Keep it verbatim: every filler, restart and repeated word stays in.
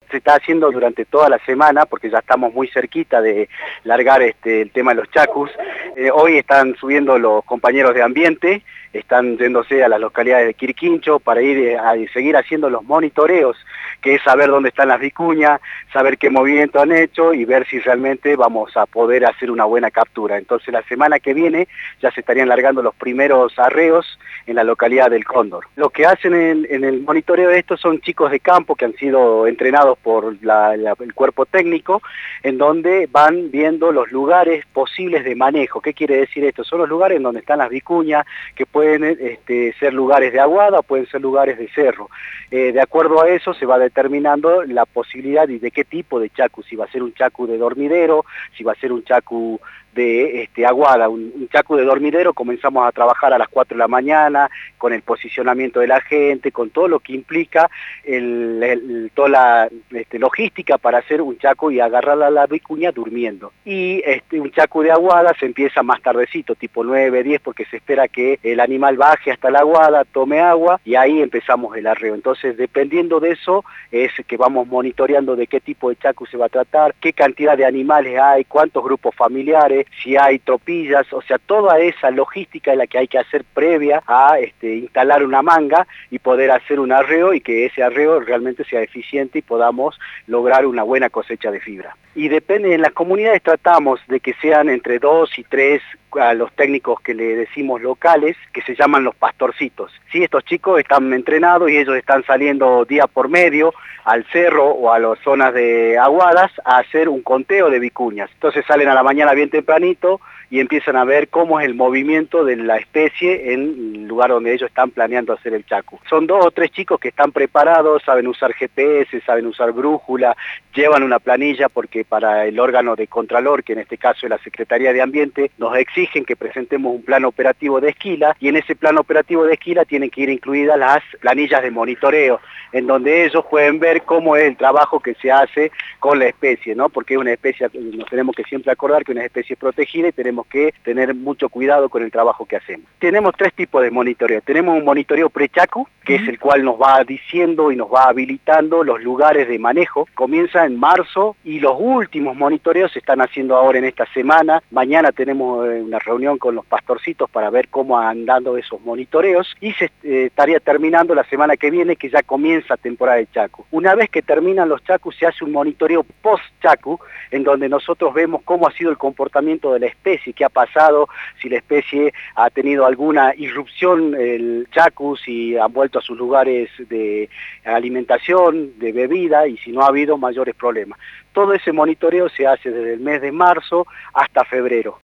se está haciendo durante toda la semana, porque ya estamos muy cerquita de largar este, el tema de los chacus. Eh, hoy están subiendo los compañeros de ambiente, están yéndose a las localidades de Quirquincho para ir a seguir haciendo los monitoreos, que es saber dónde están las vicuñas, saber qué movimiento han hecho y ver si realmente vamos a poder hacer una buena captura. Entonces la semana que viene ya se estarían largando los primeros arreos en la localidad del Cóndor. Lo que hacen en, en el monitoreo de estos son chicos de campo que han sido entrenados por la, la, el cuerpo técnico, en donde van viendo los lugares posibles de manejo. ¿Qué quiere decir esto? Son los lugares en donde están las vicuñas, que pueden este, ser lugares de aguada o pueden ser lugares de cerro. Eh, de acuerdo a eso se va determinando la posibilidad y de qué tipo de chacu, si va a ser un chacu de dormidero, si va a ser un chacu de este, aguada. Un, un chacu de dormidero comenzamos a trabajar a las cuatro de la mañana, con el posicionamiento de la gente, con todo lo que implica el, el, toda la este, logística para hacer un chacu y agarrar a la vicuña durmiendo. Y este, un chacu de aguada se empieza más tardecito, tipo nueve, diez, porque se espera que el animal baje hasta la aguada, tome agua y ahí empezamos el arreo. Entonces, dependiendo de eso, es que vamos monitoreando de qué tipo de chacu se va a tratar, qué cantidad de animales hay, cuántos grupos familiares, si hay tropillas, o sea, toda esa logística es la que hay que hacer previa a este, instalar una manga y poder hacer un arreo y que ese arreo realmente sea eficiente y podamos lograr una buena cosecha de fibra. Y depende, en las comunidades tratamos de que sean entre dos y tres a los técnicos que le decimos locales, que se llaman los pastorcitos. Sí, estos chicos están entrenados y ellos están saliendo día por medio al cerro o a las zonas de aguadas a hacer un conteo de vicuñas. Entonces salen a la mañana bien tempranito y empiezan a ver cómo es el movimiento de la especie en el lugar donde ellos están planeando hacer el chacu. Son dos o tres chicos que están preparados, saben usar G P S, saben usar brújula, llevan una planilla porque para el órgano de Contralor, que en este caso es la Secretaría de Ambiente, nos exigen que presentemos un plan operativo de esquila y en ese plan operativo de esquila tienen que ir incluidas las planillas de monitoreo, en donde ellos pueden ver cómo es el trabajo que se hace con la especie, ¿no? Porque es una especie, nos tenemos que siempre acordar que es una especie protegida y tenemos que tener mucho cuidado con el trabajo que hacemos. Tenemos tres tipos de monitoreo. Tenemos un monitoreo pre-chacu, que es el cual nos va diciendo y nos va habilitando los lugares de manejo. Comienza en marzo y los últimos monitoreos se están haciendo ahora en esta semana. Mañana tenemos una reunión con los pastorcitos para ver cómo han dado esos monitoreos y se eh, estaría terminando la semana que viene, que ya comienza temporada de chacu. Una vez que terminan los chacus se hace un monitoreo post-chacu, en donde nosotros vemos cómo ha sido el comportamiento de la especie, qué ha pasado, si la especie ha tenido alguna irrupción, el chacu, si han vuelto a sus lugares de alimentación, de bebida, y si no ha habido mayores problemas. Todo ese monitoreo se hace desde el mes de marzo hasta febrero.